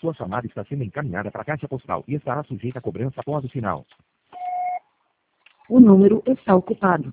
Sua chamada está sendo encaminhada para a caixa postal e estará sujeita a cobrança após o sinal. O número está ocupado.